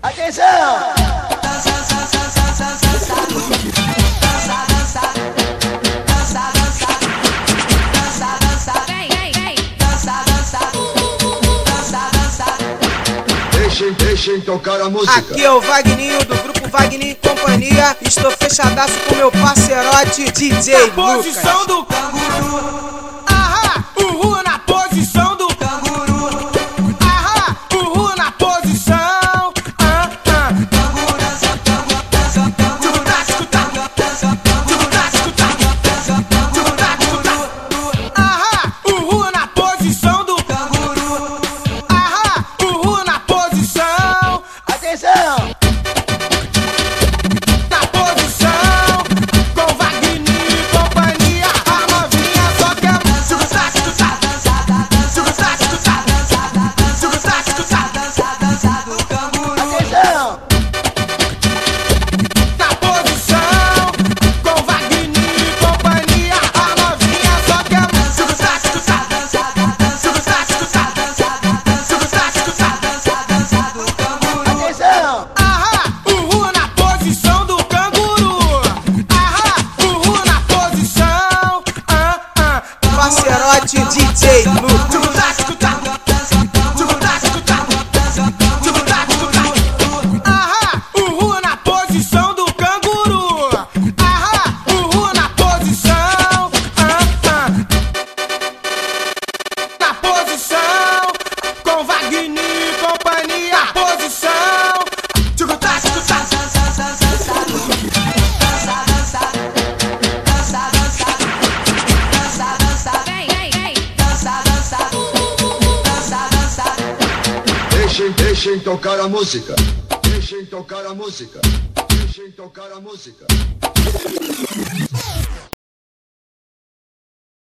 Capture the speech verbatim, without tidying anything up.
Atenção! Deixem, deixem tocar a música. Aqui é o Vagninho do grupo Vagninho e Companhia. Estou fechadaço com meu parceirote D J Na posição do canguru. Ahá, uhul na posição do canguru. Ahá, uhul na posição. Ah, ah. Canguru dança, canguru dança, canguru dança, canguru dança, canguru dança, canguru dança. Ahá, uhul na posição do canguru. Ahá, uhul na posição. Atenção! Na posição, com Vagninho e companhia, a novinha só quer dançar, dançar, dançar, dançar, dançar, dançar, dançar, dançar, dançar, dançar do canguru. Atenção! Na posição, com Vagninho e companhia, a novinha só quer dançar, dançar, dançar, dançar, dançar, dançar, dançar, dançar, dançar do canguru. Atenção! Ahá, uhul na posição do canguru. Ahá, uhul na posição. Ah, ah. parceirote D J Lu. Ahá, uhul na posição do canguru. Ahá, uhul na posição. Ah, ah. Na posição, com Vagninho e companhia. Na posição. Deixem, deixem tocar a música. Deixem tocar a música. Deixem tocar a música.